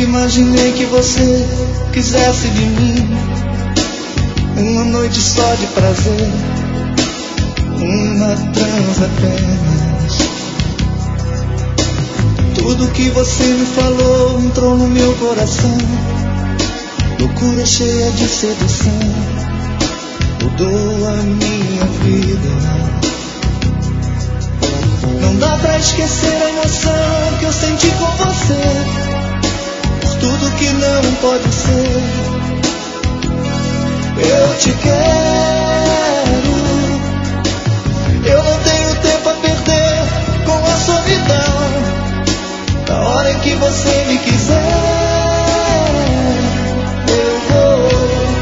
Nunca imaginei que você quisesse de mim uma noite só de prazer, uma transa apenas. Tudo que você me falou entrou no meu coração. Loucura cheia de sedução mudou a minha vida. Não dá pra esquecer a emoção que eu senti com você, por tudo que não pode ser. Eu te quero, eu não tenho tempo a perder com a solidão. Na hora em que você me quiser, eu vou.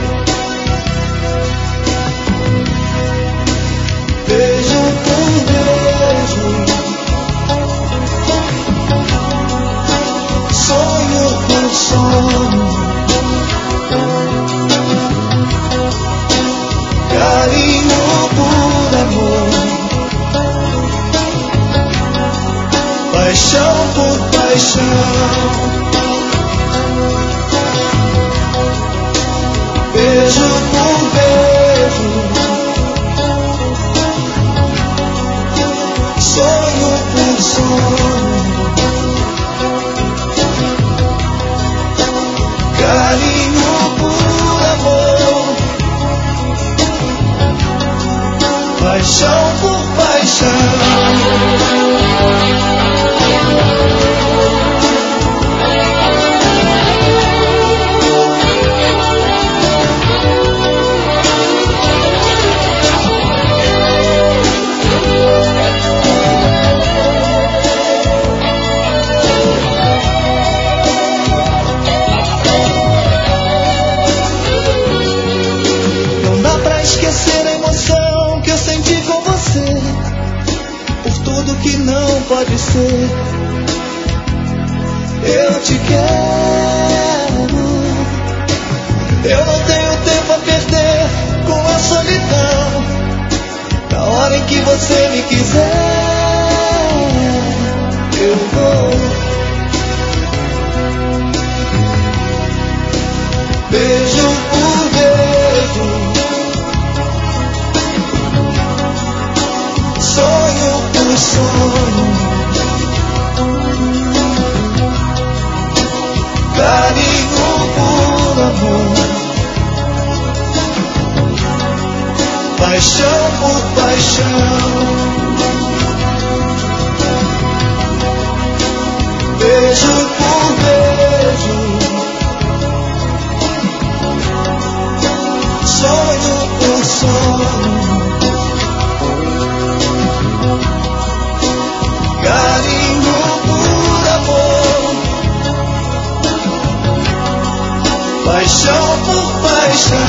Beijo por beijo, sonho por sonho, carinho por amor, paixão por paixão. Beijo por beijo, sonho por sonho, carinho por amor, paixão por paixão. Que não pode ser. Eu te quero, eu não tenho tempo a perder com a solidão. Na hora em que você me quiser, eu vou. Beijo por beijo, sonho por sonho, carinho por amor, paixão por paixão. Beijo por beijo, sonho por sonho, carinho por amor, paixão por paixão.